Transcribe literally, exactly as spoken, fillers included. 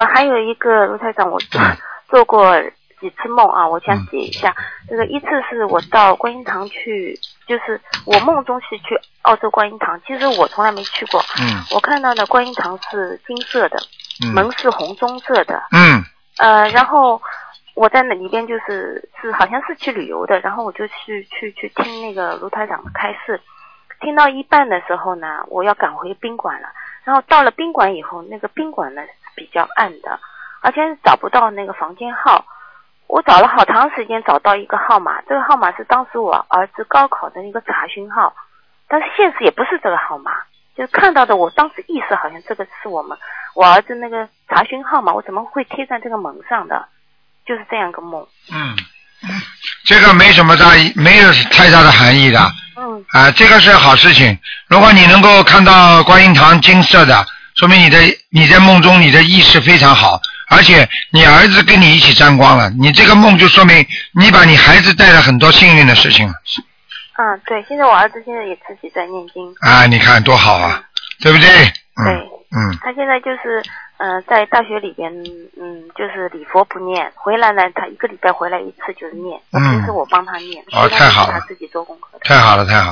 啊，还有一个卢台长，我做过几次梦啊，我想解一下。嗯、这个一次是我到观音堂去，就是我梦中是去澳洲观音堂，其实我从来没去过。 嗯。 我看到的观音堂是金色的， 嗯、 门是红棕色的。 嗯。 呃，然后我在那里边就是是好像是去旅游的，然后我就去去去听那个卢台长的开示，听到一半的时候呢，我要赶回宾馆了。然后到了宾馆以后，那个宾馆呢是比较暗的，而且找不到那个房间号。我找了好长时间找到一个号码，这个号码是当时我儿子高考的一个查询号，但是现实也不是这个号码，就是看到的我当时意识好像这个是我们我儿子那个查询号码，我怎么会贴在这个门上的？就是这样一个梦。 嗯，这个没什么大意，没有太大的含义的。 嗯。 啊，这个是好事情。如果你能够看到观音堂金色的，说明你的你在梦中你的意识非常好，而且你儿子跟你一起沾光了，你这个梦就说明你把你孩子带了很多幸运的事情了。 嗯，对，现在我儿子现在也自己在念经。 啊，你看多好啊，嗯、对不对？嗯、 对。 嗯。 他现在就是呃在大学里边，嗯，就是礼佛不念，回来呢他一个礼拜回来一次就是念，嗯，平时我帮他念， 哦，太好了， 他自己做功课。 太好了，太好了。